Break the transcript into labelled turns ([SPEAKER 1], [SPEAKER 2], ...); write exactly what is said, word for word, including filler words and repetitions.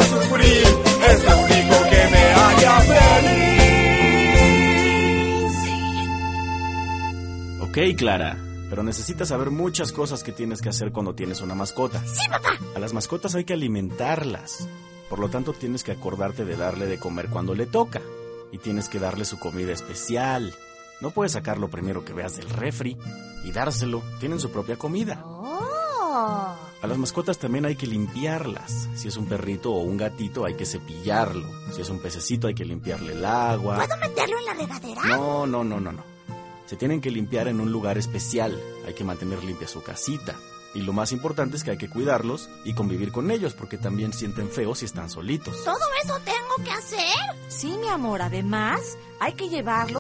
[SPEAKER 1] sufrir, es lo único que me haría feliz.
[SPEAKER 2] Ok, Clara, pero necesitas saber muchas cosas que tienes que hacer cuando tienes una mascota.
[SPEAKER 3] Sí, papá.
[SPEAKER 2] A las mascotas hay que alimentarlas. Por lo tanto, tienes que acordarte de darle de comer cuando le toca. Y tienes que darle su comida especial. No puedes sacar lo primero que veas del refri y dárselo. Tienen su propia comida.
[SPEAKER 3] Oh.
[SPEAKER 2] A las mascotas también hay que limpiarlas. Si es un perrito o un gatito, hay que cepillarlo. Si es un pececito, hay que limpiarle el agua.
[SPEAKER 3] ¿Puedo meterlo en la regadera?
[SPEAKER 2] No, no, no, no, no. Se tienen que limpiar en un lugar especial. Hay que mantener limpia su casita. Y lo más importante es que hay que cuidarlos y convivir con ellos, porque también sienten feo si están solitos.
[SPEAKER 3] ¿Todo eso tengo que hacer?
[SPEAKER 4] Sí, mi amor, además hay que llevarlo